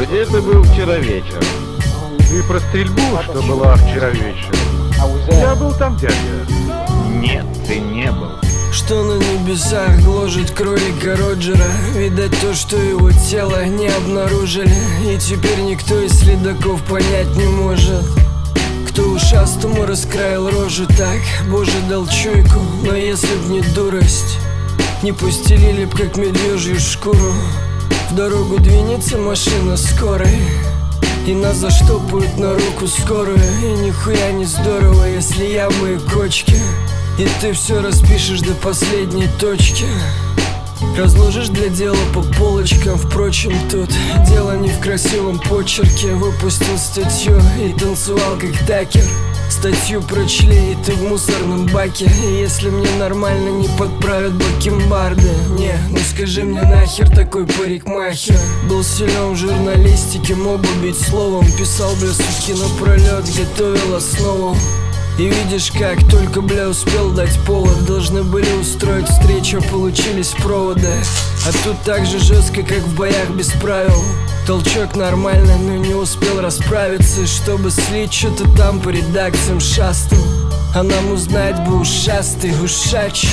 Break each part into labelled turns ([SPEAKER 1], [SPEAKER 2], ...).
[SPEAKER 1] Где ты был вчера вечером?
[SPEAKER 2] Ты про стрельбу, что была вчера вечером? Я был там, дядя.
[SPEAKER 1] Нет, ты не был.
[SPEAKER 3] Что на небесах гложет кролика Роджера? Видать то, что его тело не обнаружили. И теперь никто из следаков понять не может, кто ушастому раскроил рожу так. Боже, дал чуйку, но если б не дурость, не постелили б как медвежью шкуру. В дорогу двинется машина скорой, и нас заштопают на руку скорую. И нихуя не здорово, если ямы и кочки, и ты все распишешь до последней точки. Разложишь для дела по полочкам. Впрочем, тут дело не в красивом почерке. Выпустил статью и танцевал как такер. Статью прочли, и ты в мусорном баке. И если мне нормально не подправят бакенбарды, не, ну скажи мне нахер такой парикмахер. Был силен в журналистике, мог бы бить словом. Писал, бля, сутки напролет, готовил основу. И видишь как, только, бля, успел дать повод. Должны были устроить встречу, получились проводы. А тут так же жестко, как в боях без правил. Толчок нормальный, но не успел расправиться. Чтобы слить, что-то там по редакциям шастал. А нам узнать бы ушастый, ушачий.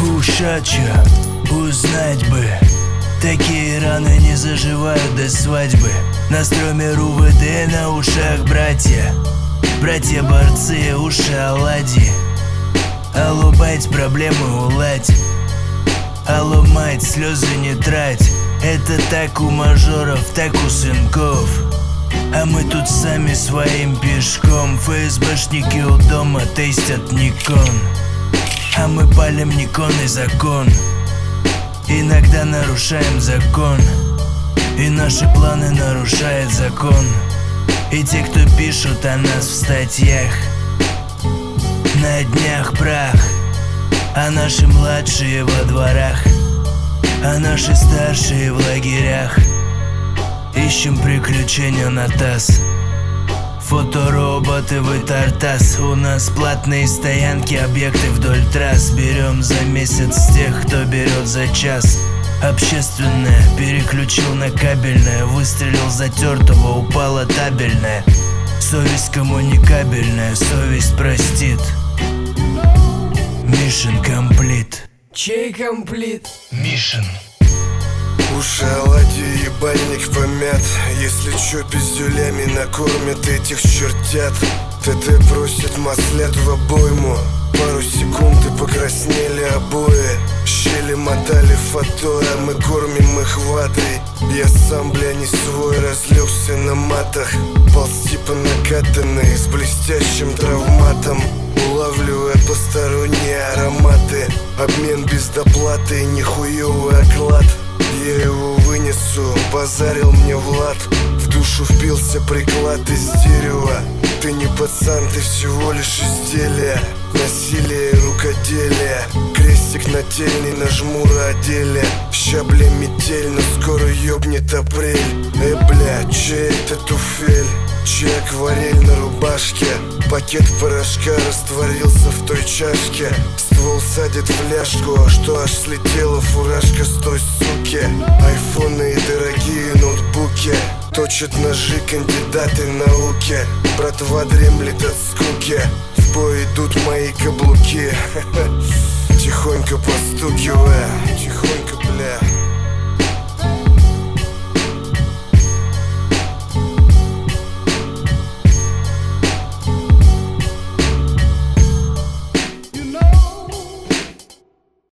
[SPEAKER 4] Ушача, узнать бы. Такие раны не заживают до свадьбы. На строме РУВД, на ушах братья. Братья-борцы, уши оладьи. Алло, бать, проблемы уладь. Алло, мать, слезы не трать. Это так у мажоров, так у сынков. А мы тут сами своим пешком. ФСБшники у дома тестят Никон. А мы палим Никон и закон. Иногда нарушаем закон, и наши планы нарушает закон. И те, кто пишут о нас в статьях, на днях прах. А наши младшие во дворах, а наши старшие в лагерях. Ищем приключения на таз. Фотороботы вы тартас. У нас платные стоянки, объекты вдоль трасс. Берем за месяц тех, кто берет за час. Общественное переключил на кабельное. Выстрелил затертого, упала табельная. Совесть коммуникабельная, совесть простит. Mission complete.
[SPEAKER 3] Чей комплит?
[SPEAKER 4] Mission.
[SPEAKER 5] Уши оладьи, ебальник помят. Если чё, пиздюлями накормят этих чертят. ТТ просит маслят в обойму. Пару секунд и покраснели обои. Щели мотали фото, а мы кормим их ватой. Я сам, бля, не свой, разлегся на матах. Полз типа накатанный, с блестящим травматом. Улавливая посторонние ароматы. Обмен без доплаты, нихуевый оклад. Я его вынесу, базарил мне Влад. В душу впился приклад из дерева. Ты не пацан, ты всего лишь изделие. Насилие и рукоделие. Крестик нательный, нажму родили. Ща, бля, метель, но скоро ёбнет апрель. Бля, чей это туфель? Чей акварель на рубашке? Пакет порошка растворился в той чашке. Ствол садит в ляжку, а что аж слетела фуражка с той суки. Айфоны и дорогие ноутбуки. Точат ножи кандидаты науки. Братва дремлет от скуки. В бой идут мои каблуки. Тихонько постукивая,